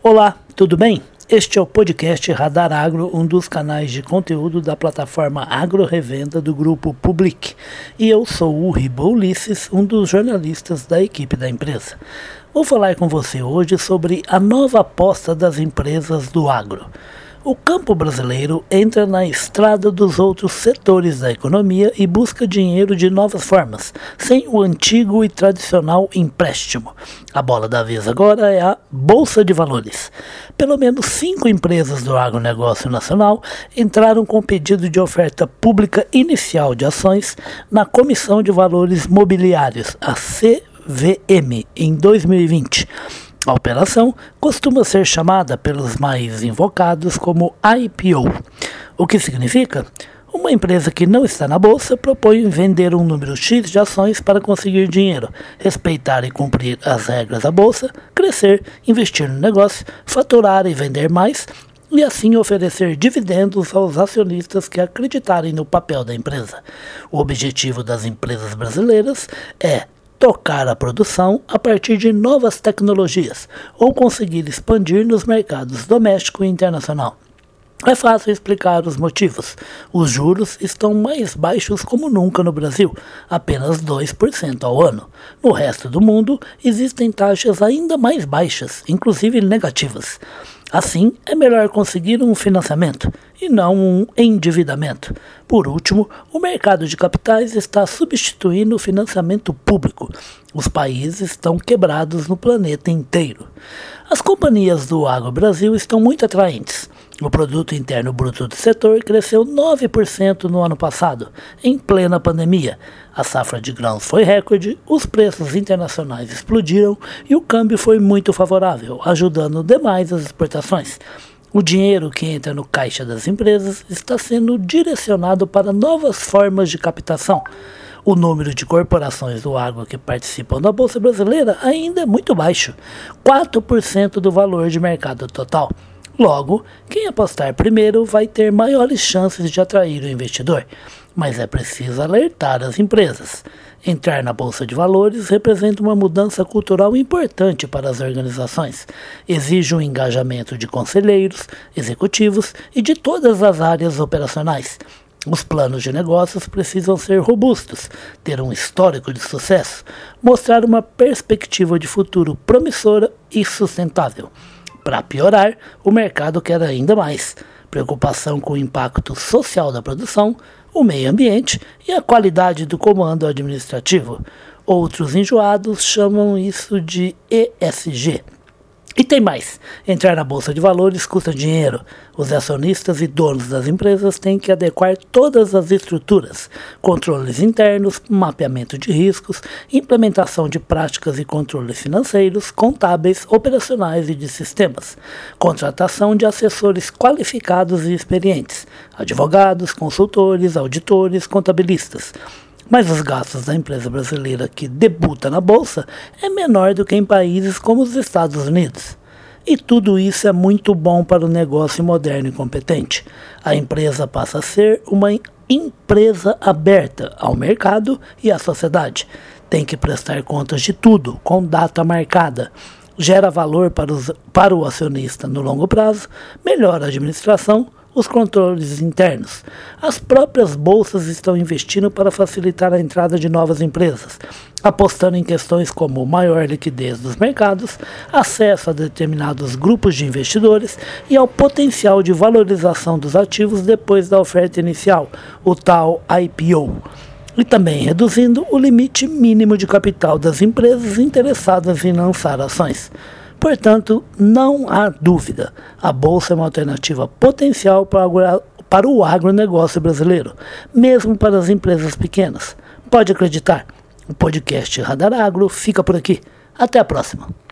Olá, tudo bem? Este é o podcast Radar Agro, um dos canais de conteúdo da plataforma Agro Revenda do grupo Public. E eu sou o Riba Ulisses, um dos jornalistas da equipe da empresa. Vou falar com você hoje sobre a nova aposta das empresas do agro. O campo brasileiro entra na estrada dos outros setores da economia e busca dinheiro de novas formas, sem o antigo e tradicional empréstimo. A bola da vez agora é a Bolsa de Valores. Pelo menos 5 empresas do agronegócio nacional entraram com pedido de oferta pública inicial de ações na Comissão de Valores Mobiliários, a CVM, em 2020. A operação costuma ser chamada pelos mais invocados como IPO, o que significa uma empresa que não está na bolsa propõe vender um número X de ações para conseguir dinheiro, respeitar e cumprir as regras da bolsa, crescer, investir no negócio, faturar e vender mais e assim oferecer dividendos aos acionistas que acreditarem no papel da empresa. O objetivo das empresas brasileiras é tocar a produção a partir de novas tecnologias ou conseguir expandir nos mercados doméstico e internacional. É fácil explicar os motivos. Os juros estão mais baixos como nunca no Brasil, apenas 2% ao ano. No resto do mundo, existem taxas ainda mais baixas, inclusive negativas. Assim, é melhor conseguir um financiamento e não um endividamento. Por último, o mercado de capitais está substituindo o financiamento público. Os países estão quebrados no planeta inteiro. As companhias do Agro-Brasil estão muito atraentes. O produto interno bruto do setor cresceu 9% no ano passado, em plena pandemia. A safra de grãos foi recorde, os preços internacionais explodiram e o câmbio foi muito favorável, ajudando demais as exportações. O dinheiro que entra no caixa das empresas está sendo direcionado para novas formas de captação. O número de corporações do agro que participam da Bolsa Brasileira ainda é muito baixo, 4% do valor de mercado total. Logo, quem apostar primeiro vai ter maiores chances de atrair o investidor, mas é preciso alertar as empresas. Entrar na Bolsa de Valores representa uma mudança cultural importante para as organizações. Exige um engajamento de conselheiros, executivos e de todas as áreas operacionais. Os planos de negócios precisam ser robustos, ter um histórico de sucesso, mostrar uma perspectiva de futuro promissora e sustentável. Para piorar, o mercado quer ainda mais preocupação com o impacto social da produção, o meio ambiente e a qualidade do comando administrativo. Outros enjoados chamam isso de ESG. E tem mais, entrar na Bolsa de Valores custa dinheiro. Os acionistas e donos das empresas têm que adequar todas as estruturas, controles internos, mapeamento de riscos, implementação de práticas e controles financeiros, contábeis, operacionais e de sistemas, contratação de assessores qualificados e experientes, advogados, consultores, auditores, contabilistas. Mas os gastos da empresa brasileira que debuta na Bolsa é menor do que em países como os Estados Unidos. E tudo isso é muito bom para o negócio moderno e competente. A empresa passa a ser uma empresa aberta ao mercado e à sociedade. Tem que prestar contas de tudo, com data marcada. Gera valor para o acionista no longo prazo, melhora a administração, os controles internos. As próprias bolsas estão investindo para facilitar a entrada de novas empresas, apostando em questões como maior liquidez dos mercados, acesso a determinados grupos de investidores e ao potencial de valorização dos ativos depois da oferta inicial, o tal IPO. E também reduzindo o limite mínimo de capital das empresas interessadas em lançar ações. Portanto, não há dúvida, a Bolsa é uma alternativa potencial para o agronegócio brasileiro, mesmo para as empresas pequenas. Pode acreditar, o podcast Radar Agro fica por aqui. Até a próxima.